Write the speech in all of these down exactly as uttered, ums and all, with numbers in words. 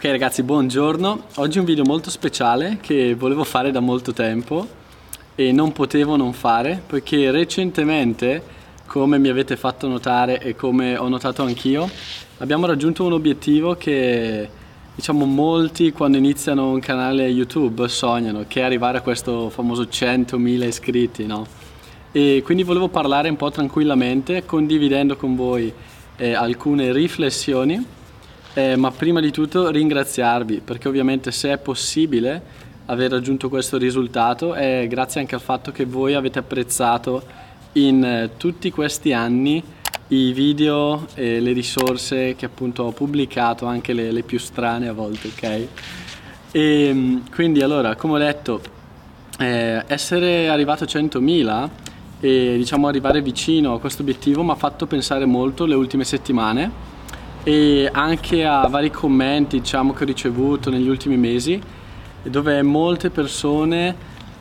Ok ragazzi, buongiorno. Oggi è un video molto speciale che volevo fare da molto tempo e non potevo non fare, poiché recentemente, come mi avete fatto notare e come ho notato anch'io, abbiamo raggiunto un obiettivo che, diciamo, molti quando iniziano un canale YouTube sognano, che è arrivare a questo famoso centomila iscritti, no? E quindi volevo parlare un po' tranquillamente, condividendo con voi eh, alcune riflessioni. Eh, ma prima di tutto ringraziarvi, perché ovviamente se è possibile aver raggiunto questo risultato è grazie anche al fatto che voi avete apprezzato in eh, tutti questi anni i video e le risorse che appunto ho pubblicato, anche le, le più strane a volte, ok? E quindi allora, come ho detto, eh, essere arrivato a centomila e diciamo arrivare vicino a questo obiettivo mi ha fatto pensare molto le ultime settimane e anche a vari commenti, diciamo, che ho ricevuto negli ultimi mesi, dove molte persone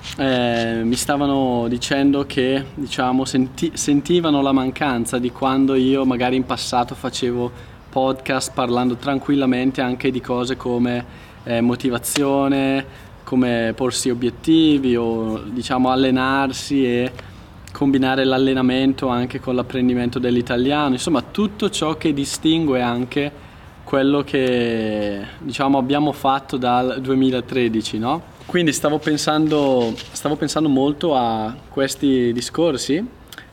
eh, mi stavano dicendo che, diciamo, senti sentivano la mancanza di quando io magari in passato facevo podcast parlando tranquillamente anche di cose come eh, motivazione, come porsi obiettivi o, diciamo, allenarsi e combinare l'allenamento anche con l'apprendimento dell'italiano, insomma tutto ciò che distingue anche quello che, diciamo, abbiamo fatto dal duemilatredici, no? Quindi stavo pensando, stavo pensando molto a questi discorsi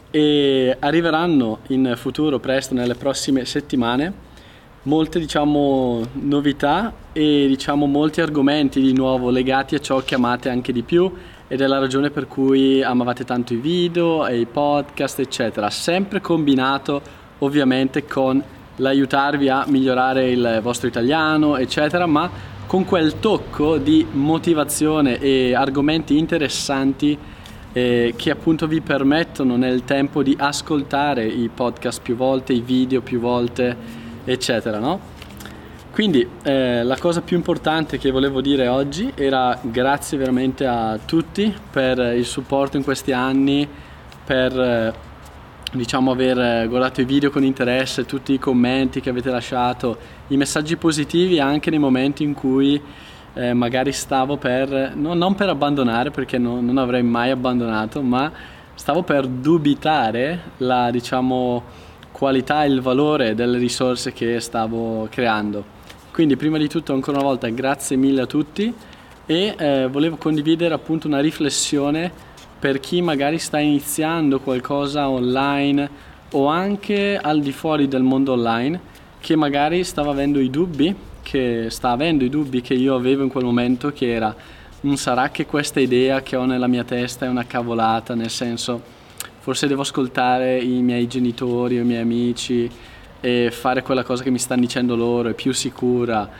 e arriveranno in futuro, presto, nelle prossime settimane, molte, diciamo, novità e, diciamo, molti argomenti di nuovo legati a ciò che amate anche di più, ed è la ragione per cui amavate tanto i video e i podcast, eccetera, sempre combinato ovviamente con l'aiutarvi a migliorare il vostro italiano, eccetera, ma con quel tocco di motivazione e argomenti interessanti eh, che appunto vi permettono nel tempo di ascoltare i podcast più volte, i video più volte, eccetera, no? Quindi eh, la cosa più importante che volevo dire oggi era grazie veramente a tutti per il supporto in questi anni, per eh, diciamo aver guardato i video con interesse, tutti i commenti che avete lasciato, i messaggi positivi anche nei momenti in cui eh, magari stavo per, no, non per abbandonare, perché no, non avrei mai abbandonato, ma stavo per dubitare la, diciamo, qualità e il valore delle risorse che stavo creando. Quindi prima di tutto ancora una volta grazie mille a tutti e eh, volevo condividere appunto una riflessione per chi magari sta iniziando qualcosa online o anche al di fuori del mondo online, che magari stava avendo i dubbi, che sta avendo i dubbi che io avevo in quel momento, che era: non sarà che questa idea che ho nella mia testa è una cavolata, nel senso, forse devo ascoltare i miei genitori o i miei amici e fare quella cosa che mi stanno dicendo loro, è più sicura,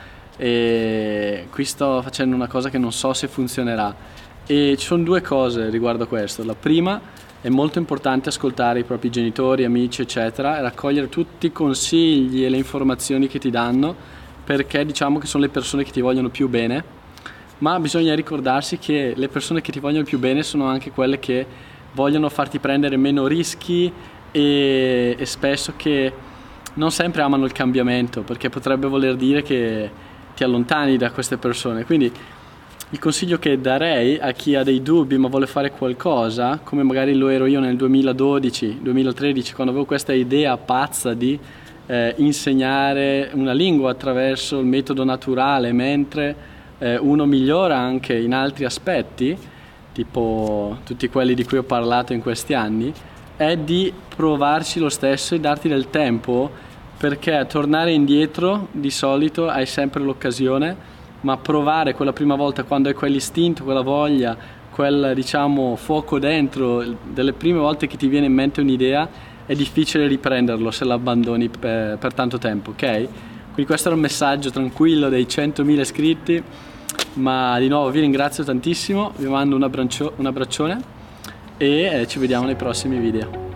e qui sto facendo una cosa che non so se funzionerà. E ci sono due cose riguardo a questo. La prima, è molto importante ascoltare i propri genitori, amici, eccetera, e raccogliere tutti i consigli e le informazioni che ti danno, perché diciamo che sono le persone che ti vogliono più bene, ma bisogna ricordarsi che le persone che ti vogliono più bene sono anche quelle che vogliono farti prendere meno rischi e, e spesso che non sempre amano il cambiamento, perché potrebbe voler dire che ti allontani da queste persone. Quindi il consiglio che darei a chi ha dei dubbi ma vuole fare qualcosa, come magari lo ero io nel duemiladodici duemilatredici, quando avevo questa idea pazza di eh, insegnare una lingua attraverso il metodo naturale, mentre eh, uno migliora anche in altri aspetti, tipo tutti quelli di cui ho parlato in questi anni, è di provarci lo stesso e darti del tempo, perché tornare indietro di solito hai sempre l'occasione, ma provare quella prima volta, quando hai quell'istinto, quella voglia, quel, diciamo, fuoco dentro, delle prime volte che ti viene in mente un'idea, è difficile riprenderlo se l'abbandoni per, per tanto tempo, ok? Quindi questo era un messaggio tranquillo dei centomila iscritti, ma di nuovo vi ringrazio tantissimo, vi mando un, abbraccio, un abbraccione e ci vediamo nei prossimi video.